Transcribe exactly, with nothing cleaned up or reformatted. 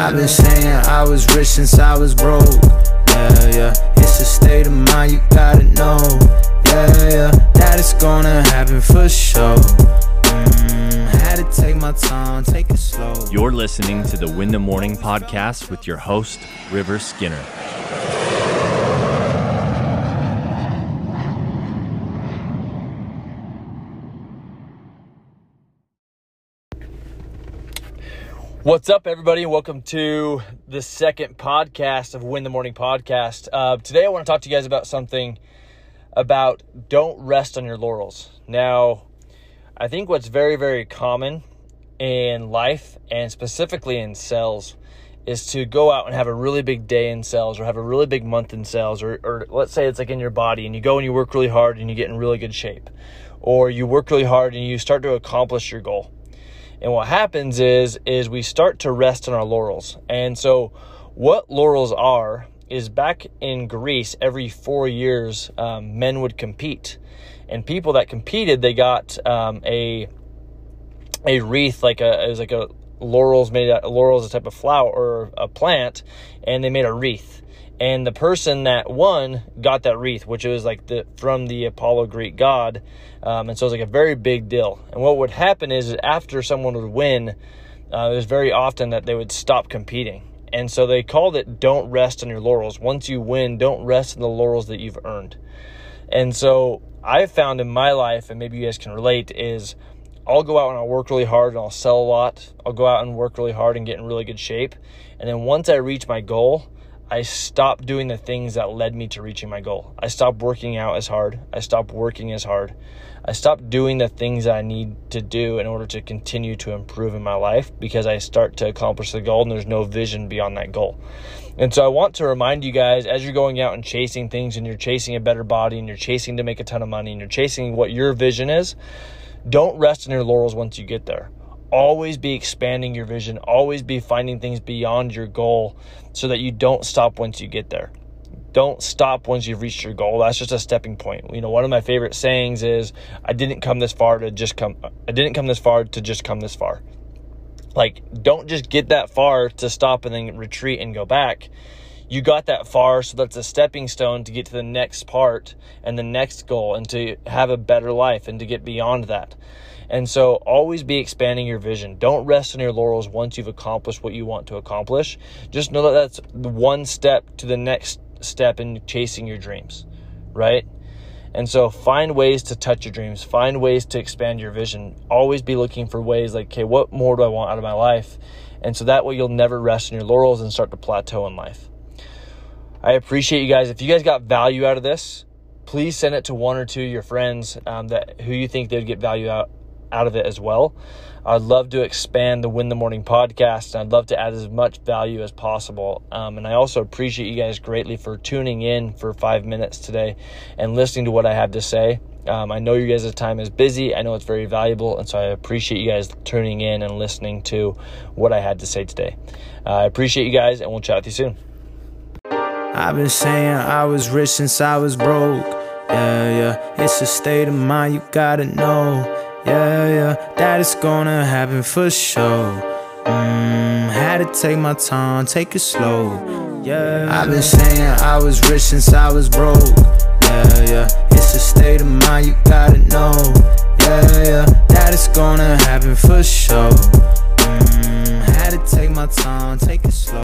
I've been saying I was rich since I was broke. Yeah, yeah, it's a state of mind, you gotta know. Yeah, yeah, that it's gonna happen for sure. Mm, had to take my time, take it slow. You're listening to the Win the Morning podcast with your host, River Skinner. What's up, everybody? Welcome to the second podcast of Win the Morning podcast. Uh, today, I want to talk to you guys about something about don't rest on your laurels. Now, I think what's very, very common in life and specifically in sales is to go out and have a really big day in sales or have a really big month in sales, or, or let's say it's like in your body and you go and you work really hard and you get in really good shape, or you work really hard and you start to accomplish your goal. And what happens is, is we start to rest on our laurels. And so what laurels are is back in Greece, every four years, um, men would compete. And people that competed, they got um, a a wreath, like a, it was like a laurels made out, laurels, a type of flower or a plant, and they made a wreath. And the person that won got that wreath, which was like the from the Apollo Greek god. Um, and so it was like a very big deal. And what would happen is, is after someone would win, uh, it was very often that they would stop competing. And so they called it don't rest on your laurels. Once you win, don't rest on the laurels that you've earned. And so I've found in my life, and maybe you guys can relate, is I'll go out and I'll work really hard and I'll sell a lot. I'll go out and work really hard and get in really good shape. And then once I reach my goal, I stopped doing the things that led me to reaching my goal. I stopped working out as hard. I stopped working as hard. I stopped doing the things that I need to do in order to continue to improve in my life, because I start to accomplish the goal and there's no vision beyond that goal. And so I want to remind you guys, as you're going out and chasing things and you're chasing a better body and you're chasing to make a ton of money and you're chasing what your vision is, don't rest on your laurels once you get there. Always be expanding your vision. Always be finding things beyond your goal so that you don't stop once you get there. Don't stop once you've reached your goal. That's just a stepping point. You know, one of my favorite sayings is, I didn't come this far to just come, I didn't come this far to just come this far. Like, don't just get that far to stop and then retreat and go back. You got that far, so that's a stepping stone to get to the next part and the next goal and to have a better life and to get beyond that. And so always be expanding your vision. Don't rest on your laurels once you've accomplished what you want to accomplish. Just know that that's one step to the next step in chasing your dreams, right? And so find ways to touch your dreams. Find ways to expand your vision. Always be looking for ways like, okay, what more do I want out of my life? And so that way you'll never rest on your laurels and start to plateau in life. I appreciate you guys. If you guys got value out of this, please send it to one or two of your friends um, that who you think they'd get value out out of it as well. I'd love to expand the Win the Morning podcast, and I'd love to add as much value as possible. Um, and I also appreciate you guys greatly for tuning in for five minutes today and listening to what I have to say. Um, I know you guys' time is busy. I know it's very valuable, and so I appreciate you guys tuning in and listening to what I had to say today. Uh, I appreciate you guys, and we'll chat with you soon. I've been saying I was rich since I was broke. Yeah, yeah, it's a state of mind, you gotta know. Yeah, yeah, that it's gonna happen for sure. Mm, had to take my time, take it slow. Yeah, I've been saying I was rich since I was broke. Yeah, yeah, it's a state of mind, you gotta know. Yeah, yeah, that it's gonna happen for sure. Mm, had to take my time, take it slow.